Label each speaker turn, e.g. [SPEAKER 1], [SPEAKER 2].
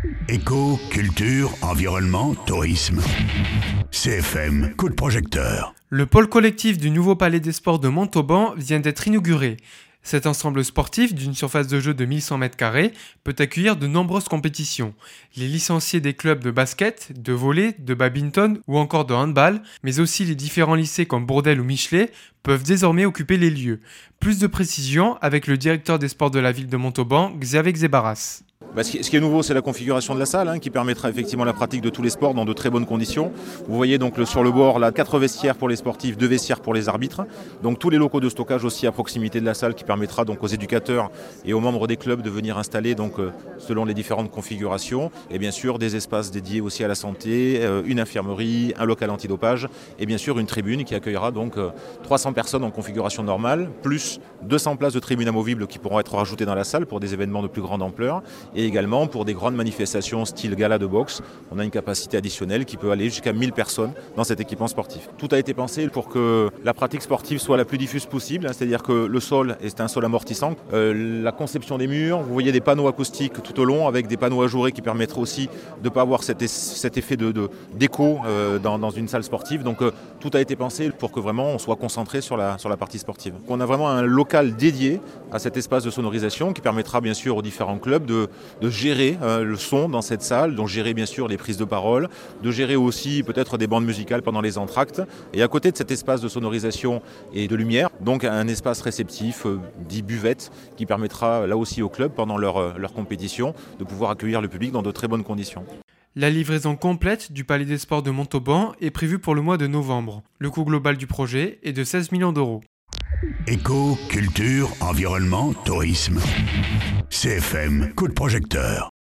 [SPEAKER 1] Éco, culture, environnement, tourisme. CFM, coup de projecteur.
[SPEAKER 2] Le pôle collectif du nouveau palais des sports de Montauban vient d'être inauguré. Cet ensemble sportif d'une surface de jeu de 1100 m² peut accueillir de nombreuses compétitions. Les licenciés des clubs de basket, de volley, de badminton ou encore de handball, mais aussi les différents lycées comme Bourdelle ou Michelet, peuvent désormais occuper les lieux. Plus de précisions avec le directeur des sports de la ville de Montauban, Xavier Xébaras.
[SPEAKER 3] Ce qui est nouveau, c'est la configuration de la salle qui permettra effectivement la pratique de tous les sports dans de très bonnes conditions. Vous voyez donc sur le bord là, 4 vestiaires pour les sportifs, 2 vestiaires pour les arbitres. Donc tous les locaux de stockage aussi à proximité de la salle qui permettra donc aux éducateurs et aux membres des clubs de venir installer donc, selon les différentes configurations. Et bien sûr des espaces dédiés aussi à la santé, une infirmerie, un local antidopage et bien sûr une tribune qui accueillera donc 300 personnes en configuration normale, plus 200 places de tribunes amovibles qui pourront être rajoutées dans la salle pour des événements de plus grande ampleur. Et également pour des grandes manifestations style gala de boxe, on a une capacité additionnelle qui peut aller jusqu'à 1000 personnes dans cet équipement sportif. Tout a été pensé pour que la pratique sportive soit la plus diffuse possible, c'est-à-dire que le sol est un sol amortissant. La conception des murs, vous voyez des panneaux acoustiques tout au long avec des panneaux ajourés qui permettraient aussi de ne pas avoir cet effet d'écho dans une salle sportive. Donc tout a été pensé pour que vraiment on soit concentré sur la partie sportive. On a vraiment un local dédié à cet espace de sonorisation qui permettra bien sûr aux différents clubs de gérer le son dans cette salle, donc gérer bien sûr les prises de parole, de gérer aussi peut-être des bandes musicales pendant les entr'actes. Et à côté de cet espace de sonorisation et de lumière, donc un espace réceptif dit buvette qui permettra là aussi aux clubs pendant leur compétition de pouvoir accueillir le public dans de très bonnes conditions.
[SPEAKER 2] La livraison complète du Palais des Sports de Montauban est prévue pour le mois de novembre. Le coût global du projet est de 16 millions d'euros.
[SPEAKER 1] Éco, culture, environnement, tourisme. CFM, coup de projecteur.